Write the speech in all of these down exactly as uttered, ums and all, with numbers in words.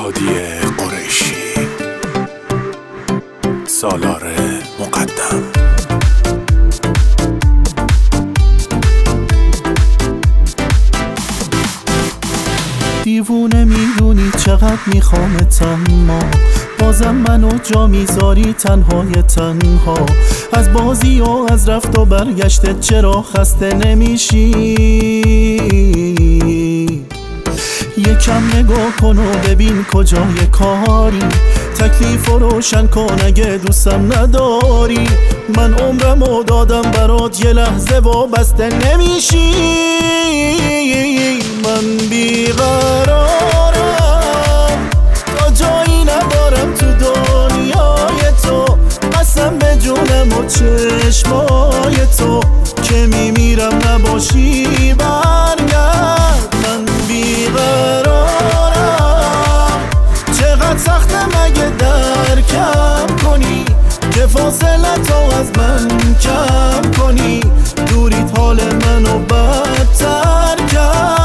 هادی قریشی، سالار مقدم. دیوونه میدونی چقدر میخوامت، اما بازم منو جا میذاری تنهای تنها. از بازی و از رفت و برگشتت چرا خسته نمیشی؟ یکم نگاه کن و ببین کجای کاری، تکلیف رو روشن کن اگه دوستم نداری. من عمرمو دادم برات، یه لحظه وابسته نمیشی. من بیقرارم، تا جایی ندارم تو دنیای تو. قسم به جونم و چشمای تو که میمیرم نباشی برگرد. من بیقرارم، چقدر سخته مگه درکم کنی که فاصله تو از من کم کنی. دوریت حال منو بدتر کرد.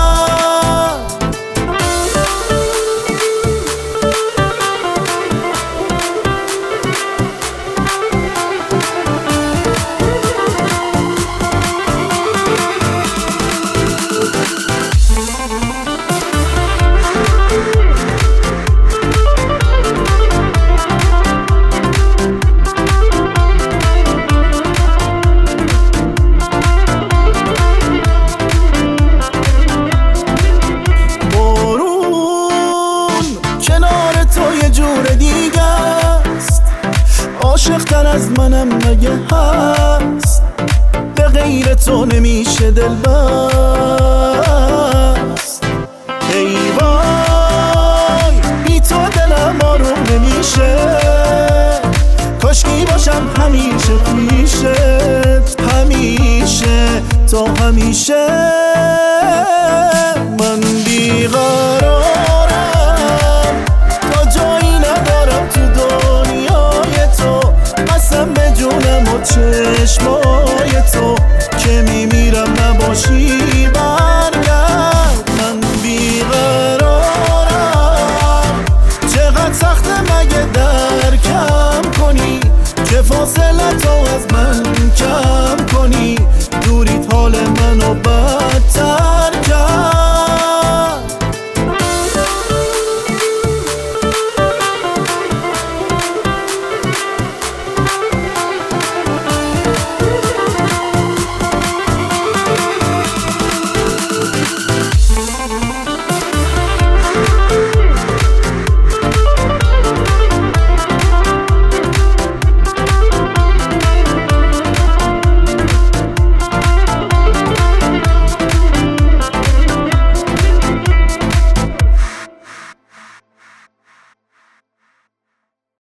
عاشق‌تر از منم مگه هست؟ به غیر تو نمیشه دل بست. ای وای بی تو دلم آروم نمیشه. کاشکی باشم همیشه پیشت، همیشه تا همیشه.